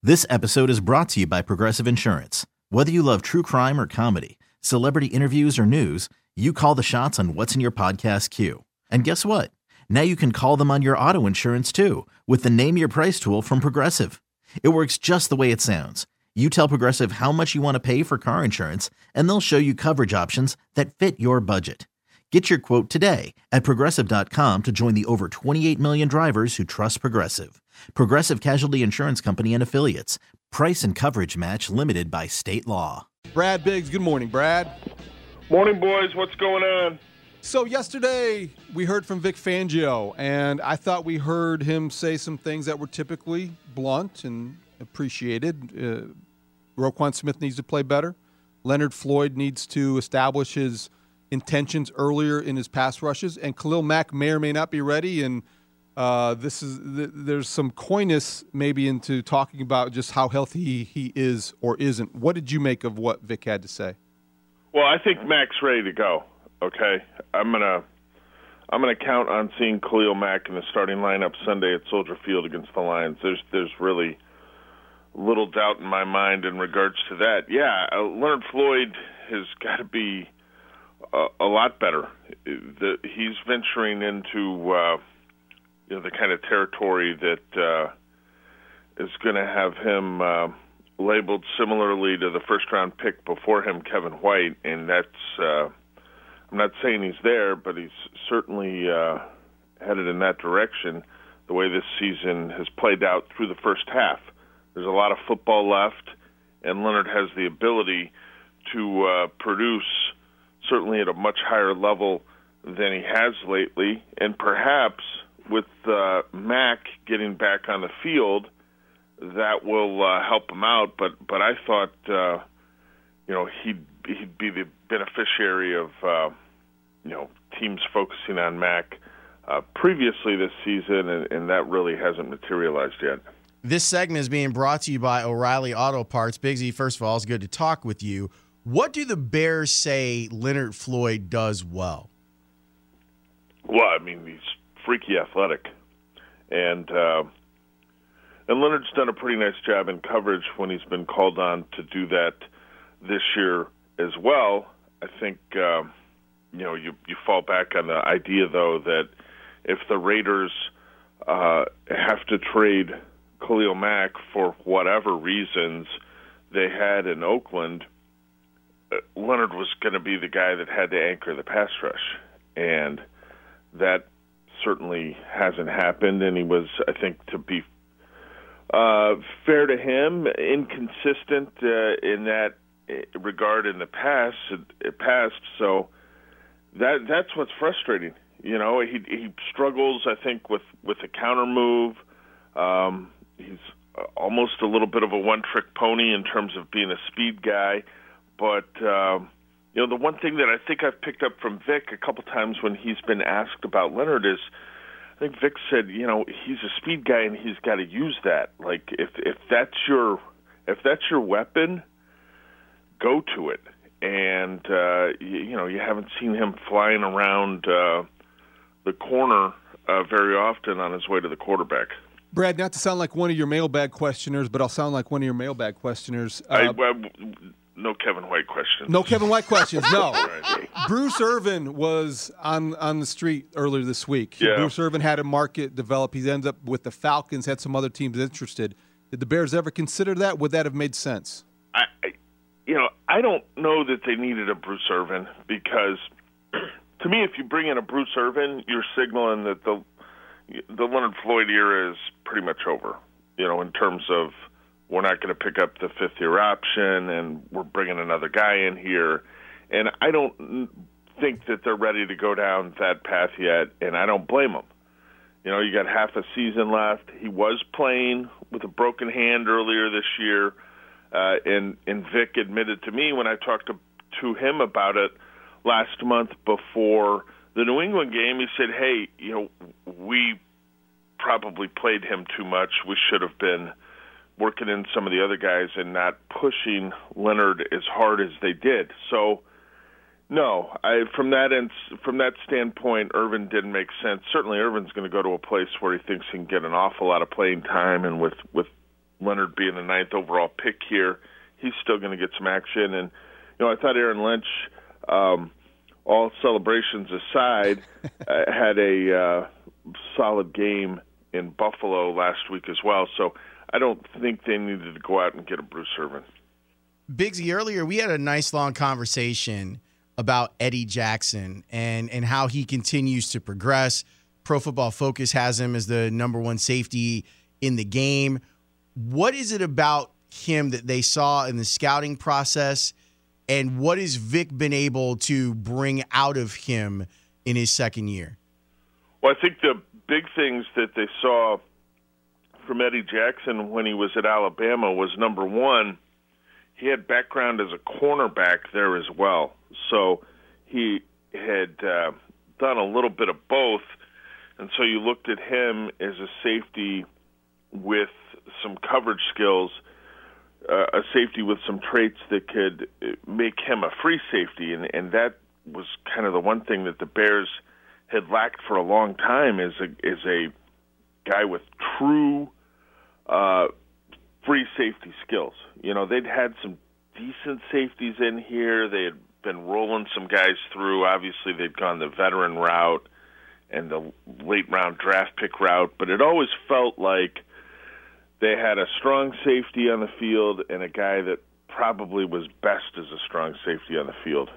This episode is brought to you by Progressive Insurance. Whether you love true crime or comedy, celebrity interviews or news, you call the shots on what's in your podcast queue. And guess what? Now you can call them on your auto insurance too with the Name Your Price tool from Progressive. It works just the way it sounds. You tell Progressive how much you want to pay for car insurance, and they'll show you coverage options that fit your budget. Get your quote today at Progressive.com to join the over 28 million drivers who trust Progressive. Progressive Casualty Insurance Company and Affiliates. Price and coverage match limited by state law. Brad Biggs, good morning, Brad. Morning, boys. What's going on? So yesterday we heard from Vic Fangio, and I thought we heard him say some things that were typically blunt and appreciated. Roquan Smith needs to play better. Leonard Floyd needs to establish his intentions earlier in his pass rushes, and Khalil Mack may or may not be ready. And there's some coyness maybe into talking about just how healthy he is or isn't. What did you make of what Vic had to say? Well, I think Mack's ready to go. Okay, I'm gonna count on seeing Khalil Mack in the starting lineup Sunday at Soldier Field against the Lions. There's really little doubt in my mind in regards to that. Yeah, Leonard Floyd has got to be a lot better. He's venturing into the kind of territory that is going to have him labeled similarly to the first-round pick before him, Kevin White, and that's I'm not saying he's there, but he's certainly headed in that direction the way this season has played out through the first half. There's a lot of football left, and Leonard has the ability to produce certainly at a much higher level than he has lately, and perhaps with Mack getting back on the field, that will help him out. But I thought he'd be the beneficiary of teams focusing on Mack previously this season, and that really hasn't materialized yet. This segment is being brought to you by O'Reilly Auto Parts. Bigsy, first of all, it's good to talk with you. What do the Bears say Leonard Floyd does well? Well, I mean, he's freaky athletic, and Leonard's done a pretty nice job in coverage when he's been called on to do that this year as well. I think you fall back on the idea, though, that if the Raiders have to trade Khalil Mack for whatever reasons they had in Oakland, Leonard was going to be the guy that had to anchor the pass rush, and that certainly hasn't happened. And he was, I think, to be fair to him, inconsistent in that regard in the past. So that's what's frustrating. He struggles, I think, with a counter move. He's almost a little bit of a one-trick pony in terms of being a speed guy. But, the one thing that I think I've picked up from Vic a couple times when he's been asked about Leonard is, I think Vic said, he's a speed guy and he's got to use that. Like, if that's your weapon, go to it. And, you haven't seen him flying around the corner very often on his way to the quarterback. Brad, not to sound like one of your mailbag questioners, but I'll sound like one of your mailbag questioners. No Kevin White questions. No Kevin White questions, no. Right. Bruce Irvin was on the street earlier this week. Yeah. Bruce Irvin had a market develop. He ends up with the Falcons, had some other teams interested. Did the Bears ever consider that? Would that have made sense? I don't know that they needed a Bruce Irvin because, to me, if you bring in a Bruce Irvin, you're signaling that the Leonard Floyd era is pretty much over, in terms of we're not going to pick up the fifth-year option and we're bringing another guy in here. And I don't think that they're ready to go down that path yet, and I don't blame them. You got half a season left. He was playing with a broken hand earlier this year, and Vic admitted to me when I talked to him about it last month before the New England game, he said, hey, we probably played him too much. We should have been working in some of the other guys and not pushing Leonard as hard as they did. So, no, from that standpoint, Irvin didn't make sense. Certainly, Irvin's going to go to a place where he thinks he can get an awful lot of playing time, and with Leonard being the 9th overall pick here, he's still going to get some action. And, I thought Aaron Lynch, all celebrations aside, had a solid game in Buffalo last week as well. So I don't think they needed to go out and get a Bruce Irvin. Biggsy, earlier we had a nice long conversation about Eddie Jackson and how he continues to progress. Pro Football Focus has him as the number one safety in the game. What is it about him that they saw in the scouting process, and what has Vic been able to bring out of him in his second year? Well, I think the big things that they saw from Eddie Jackson when he was at Alabama was, number one, he had background as a cornerback there as well. So he had done a little bit of both, and so you looked at him as a safety with some coverage skills, a safety with some traits that could make him a free safety, and that was kind of the one thing that the Bears had lacked for a long time is a guy with true free safety skills. They'd had some decent safeties in here. They had been rolling some guys through. Obviously, they'd gone the veteran route and the late-round draft pick route, but it always felt like they had a strong safety on the field and a guy that probably was best as a strong safety on the field,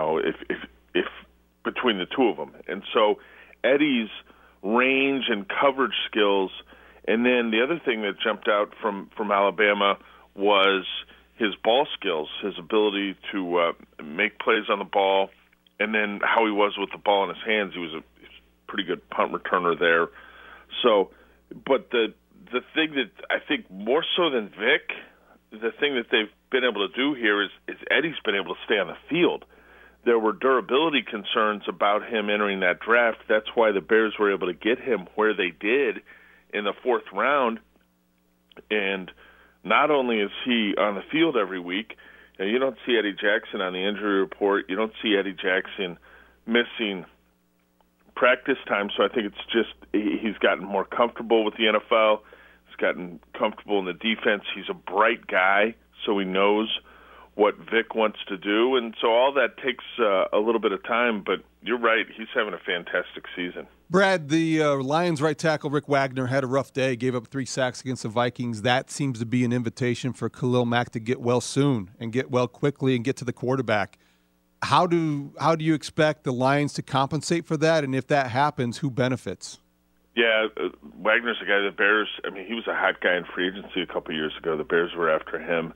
if between the two of them. And so Eddie's range and coverage skills, and then the other thing that jumped out from Alabama was his ball skills, his ability to make plays on the ball, and then how he was with the ball in his hands. He was a pretty good punt returner there. So, but the thing that I think more so than Vic, the thing that they've been able to do here is Eddie's been able to stay on the field. There were durability concerns about him entering that draft. That's why the Bears were able to get him where they did in the 4th round. And not only is he on the field every week, you don't see Eddie Jackson on the injury report. You don't see Eddie Jackson missing practice time. So I think it's just he's gotten more comfortable with the NFL. He's gotten comfortable in the defense. He's a bright guy, so he knows what Vic wants to do. And so all that takes a little bit of time, but you're right. He's having a fantastic season. Brad, the Lions right tackle Rick Wagner had a rough day, gave up 3 sacks against the Vikings. That seems to be an invitation for Khalil Mack to get well soon and get well quickly and get to the quarterback. How do you expect the Lions to compensate for that? And if that happens, who benefits? Yeah, Wagner's a guy the Bears, he was a hot guy in free agency a couple years ago. The Bears were after him.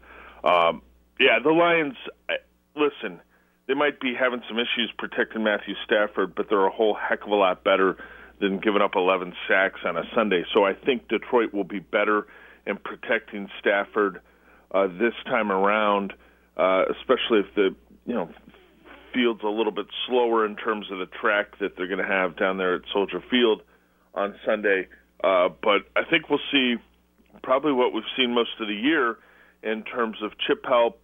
The Lions, listen, they might be having some issues protecting Matthew Stafford, but they're a whole heck of a lot better than giving up 11 sacks on a Sunday. So I think Detroit will be better in protecting Stafford this time around, especially if the field's a little bit slower in terms of the track that they're going to have down there at Soldier Field on Sunday. But I think we'll see probably what we've seen most of the year in terms of chip help,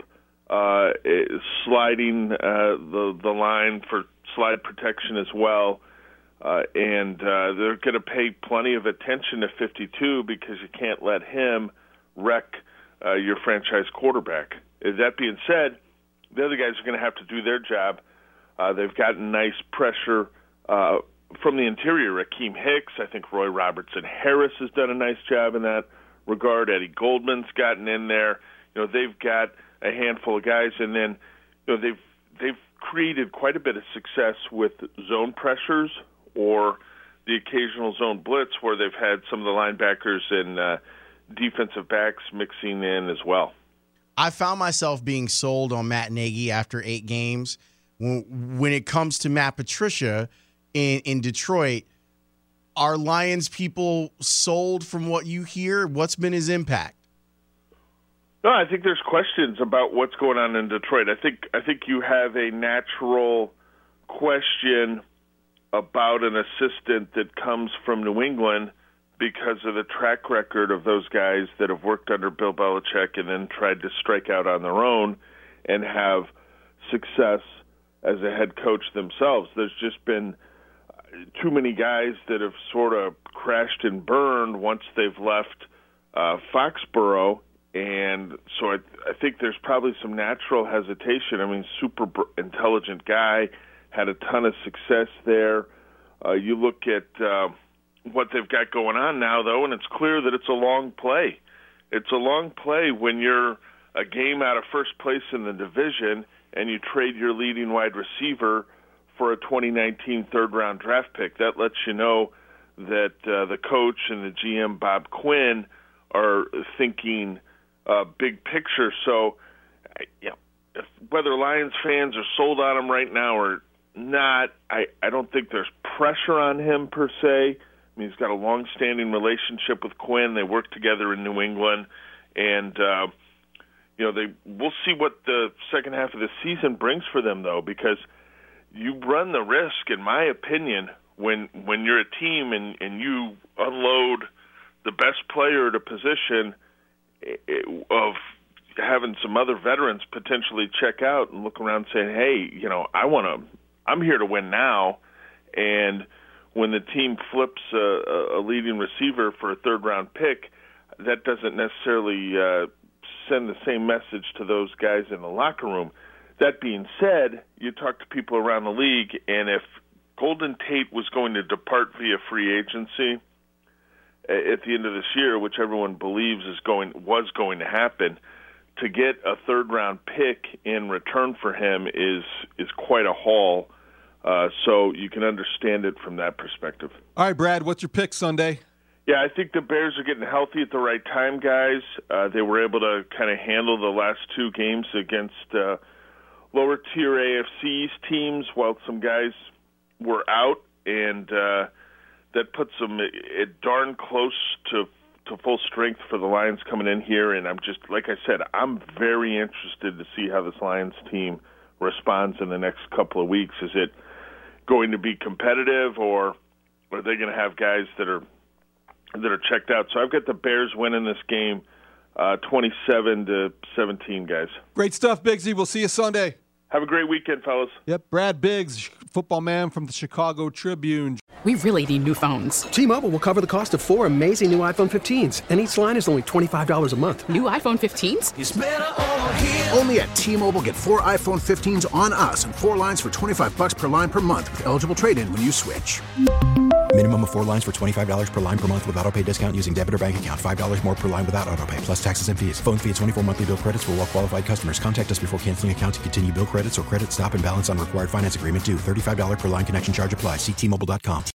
sliding the line for slide protection as well. And they're going to pay plenty of attention to 52 because you can't let him wreck your franchise quarterback. That being said, the other guys are going to have to do their job. They've gotten nice pressure from the interior. Raheem Hicks, I think Roy Robertson-Harris has done a nice job in that regard. Eddie Goldman's gotten in there. They've got a handful of guys, and then they've created quite a bit of success with zone pressures or the occasional zone blitz where they've had some of the linebackers and defensive backs mixing in as well. I found myself being sold on Matt Nagy after 8 games. When it comes to Matt Patricia in Detroit, are Lions people sold from what you hear? What's been his impact? No, I think there's questions about what's going on in Detroit. I think you have a natural question about an assistant that comes from New England because of the track record of those guys that have worked under Bill Belichick and then tried to strike out on their own and have success as a head coach themselves. There's just been too many guys that have sort of crashed and burned once they've left Foxborough. And so I think there's probably some natural hesitation. I mean, super intelligent guy, had a ton of success there. You look at what they've got going on now, though, and it's clear that it's a long play. It's a long play when you're a game out of first place in the division and you trade your leading wide receiver for a 2019 third-round draft pick. That lets you know that the coach and the GM, Bob Quinn, are thinking big picture. So, whether Lions fans are sold on him right now or not, I don't think there's pressure on him per se. I mean, he's got a long-standing relationship with Quinn. They work together in New England, and we'll see what the second half of the season brings for them, though, because you run the risk, in my opinion, when you're a team and you unload the best player at a position of having some other veterans potentially check out and look around saying, hey, I'm here to win now. And when the team flips a leading receiver for a third-round pick, that doesn't necessarily send the same message to those guys in the locker room. That being said, you talk to people around the league, and if Golden Tate was going to depart via free agency at the end of this year, which everyone believes was going to happen, to get a third-round pick in return for him is quite a haul. So you can understand it from that perspective. All right, Brad, what's your pick Sunday? Yeah, I think the Bears are getting healthy at the right time, guys. They were able to kind of handle the last two games against lower-tier AFC East teams while some guys were out, and that puts them darn close to full strength for the Lions coming in here. And I'm just, like I said, I'm very interested to see how this Lions team responds in the next couple of weeks. Is it going to be competitive, or are they going to have guys that are checked out? So I've got the Bears winning this game 27-17, guys. Great stuff, Biggsy. We'll see you Sunday. Have a great weekend, fellas. Yep, Brad Biggs, football man from the Chicago Tribune. We really need new phones. T-Mobile will cover the cost of 4 amazing new iPhone 15s, and each line is only $25 a month. New iPhone 15s? It's better over here. Only at T-Mobile, get 4 iPhone 15s on us and 4 lines for $25 per line per month with eligible trade-in when you switch. Minimum of 4 lines for $25 per line per month with autopay discount using debit or bank account. $5 more per line without autopay, plus taxes and fees. Phone fee at 24 monthly bill credits for well-qualified customers. Contact us before canceling account to continue bill credits or credit stop and balance on required finance agreement due. $35 per line connection charge applies. See T-Mobile.com.